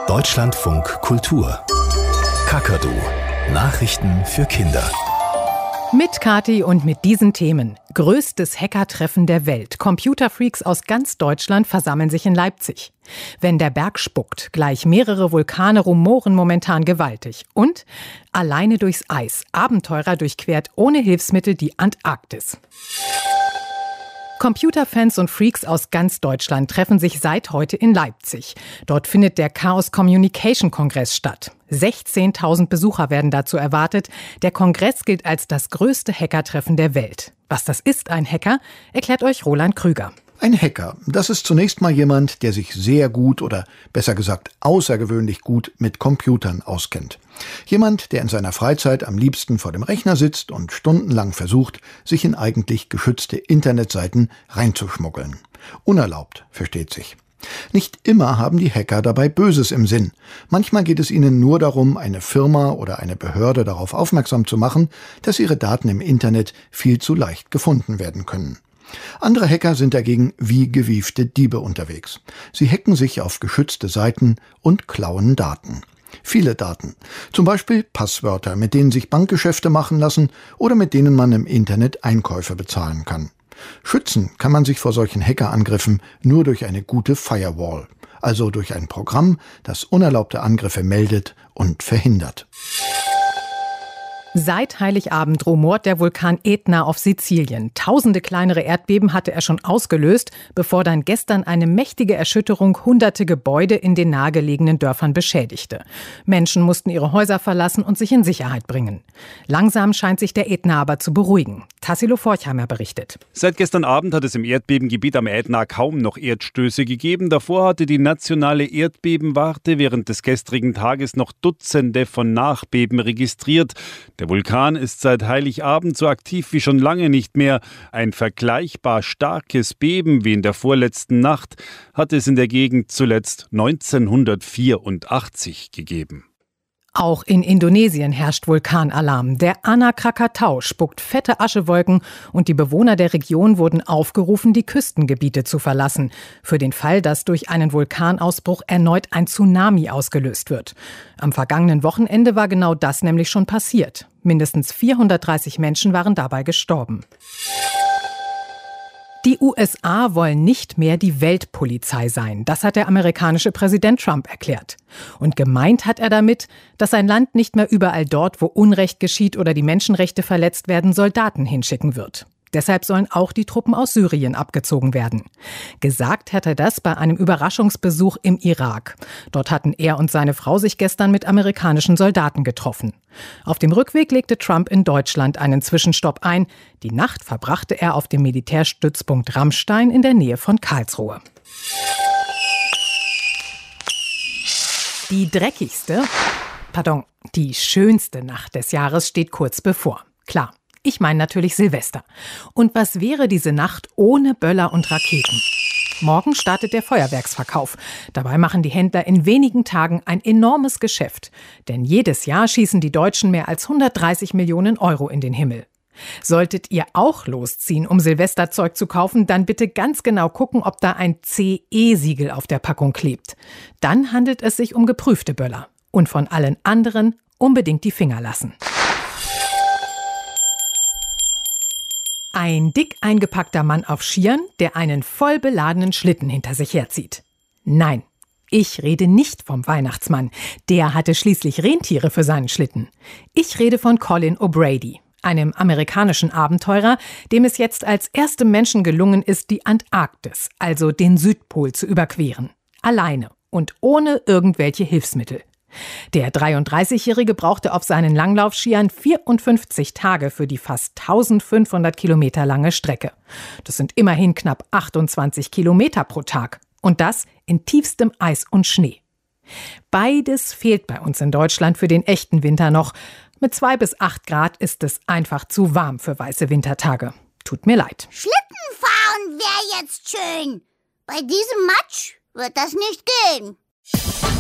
Deutschlandfunk Kultur. Kakadu. Nachrichten für Kinder. Mit Kathi und mit diesen Themen. Größtes Hackertreffen der Welt. Computerfreaks aus ganz Deutschland versammeln sich in Leipzig. Wenn der Berg spuckt, gleich mehrere Vulkane rumoren momentan gewaltig. Und alleine durchs Eis. Abenteurer durchquert ohne Hilfsmittel die Antarktis. Computerfans und Freaks aus ganz Deutschland treffen sich seit heute in Leipzig. Dort findet der Chaos Communication Kongress statt. 16.000 Besucher werden dazu erwartet. Der Kongress gilt als das größte Hackertreffen der Welt. Was das ist, ein Hacker, erklärt euch Roland Krüger. Ein Hacker, das ist zunächst mal jemand, der sich sehr gut oder besser gesagt außergewöhnlich gut mit Computern auskennt. Jemand, der in seiner Freizeit am liebsten vor dem Rechner sitzt und stundenlang versucht, sich in eigentlich geschützte Internetseiten reinzuschmuggeln. Unerlaubt, versteht sich. Nicht immer haben die Hacker dabei Böses im Sinn. Manchmal geht es ihnen nur darum, eine Firma oder eine Behörde darauf aufmerksam zu machen, dass ihre Daten im Internet viel zu leicht gefunden werden können. Andere Hacker sind dagegen wie gewiefte Diebe unterwegs. Sie hacken sich auf geschützte Seiten und klauen Daten. Viele Daten. Zum Beispiel Passwörter, mit denen sich Bankgeschäfte machen lassen oder mit denen man im Internet Einkäufe bezahlen kann. Schützen kann man sich vor solchen Hackerangriffen nur durch eine gute Firewall, also durch ein Programm, das unerlaubte Angriffe meldet und verhindert. Seit Heiligabend rumort der Vulkan Ätna auf Sizilien. Tausende kleinere Erdbeben hatte er schon ausgelöst, bevor dann gestern eine mächtige Erschütterung hunderte Gebäude in den nahegelegenen Dörfern beschädigte. Menschen mussten ihre Häuser verlassen und sich in Sicherheit bringen. Langsam scheint sich der Ätna aber zu beruhigen. Tassilo Forchheimer berichtet. Seit gestern Abend hat es im Erdbebengebiet am Ätna kaum noch Erdstöße gegeben. Davor hatte die nationale Erdbebenwarte während des gestrigen Tages noch Dutzende von Nachbeben registriert. Der Vulkan ist seit Heiligabend so aktiv wie schon lange nicht mehr. Ein vergleichbar starkes Beben wie in der vorletzten Nacht hat es in der Gegend zuletzt 1984 gegeben. Auch in Indonesien herrscht Vulkanalarm. Der Anak Krakatau spuckt fette Aschewolken und die Bewohner der Region wurden aufgerufen, die Küstengebiete zu verlassen. Für den Fall, dass durch einen Vulkanausbruch erneut ein Tsunami ausgelöst wird. Am vergangenen Wochenende war genau das nämlich schon passiert. Mindestens 430 Menschen waren dabei gestorben. Die USA wollen nicht mehr die Weltpolizei sein. Das hat der amerikanische Präsident Trump erklärt. Und gemeint hat er damit, dass sein Land nicht mehr überall dort, wo Unrecht geschieht oder die Menschenrechte verletzt werden, Soldaten hinschicken wird. Deshalb sollen auch die Truppen aus Syrien abgezogen werden. Gesagt hat er das bei einem Überraschungsbesuch im Irak. Dort hatten er und seine Frau sich gestern mit amerikanischen Soldaten getroffen. Auf dem Rückweg legte Trump in Deutschland einen Zwischenstopp ein. Die Nacht verbrachte er auf dem Militärstützpunkt Ramstein in der Nähe von Karlsruhe. Die schönste Nacht des Jahres steht kurz bevor. Klar. Ich meine natürlich Silvester. Und was wäre diese Nacht ohne Böller und Raketen? Morgen startet der Feuerwerksverkauf. Dabei machen die Händler in wenigen Tagen ein enormes Geschäft. Denn jedes Jahr schießen die Deutschen mehr als 130 Millionen Euro in den Himmel. Solltet ihr auch losziehen, um Silvesterzeug zu kaufen, dann bitte ganz genau gucken, ob da ein CE-Siegel auf der Packung klebt. Dann handelt es sich um geprüfte Böller. Und von allen anderen unbedingt die Finger lassen. Ein dick eingepackter Mann auf Skiern, der einen voll beladenen Schlitten hinter sich herzieht. Nein, ich rede nicht vom Weihnachtsmann. Der hatte schließlich Rentiere für seinen Schlitten. Ich rede von Colin O'Brady, einem amerikanischen Abenteurer, dem es jetzt als erstem Menschen gelungen ist, die Antarktis, also den Südpol, zu überqueren. Alleine und ohne irgendwelche Hilfsmittel. Der 33-Jährige brauchte auf seinen Langlaufskiern 54 Tage für die fast 1500 Kilometer lange Strecke. Das sind immerhin knapp 28 Kilometer pro Tag. Und das in tiefstem Eis und Schnee. Beides fehlt bei uns in Deutschland für den echten Winter noch. Mit 2 bis 8 Grad ist es einfach zu warm für weiße Wintertage. Tut mir leid. Schlittenfahren wäre jetzt schön. Bei diesem Matsch wird das nicht gehen.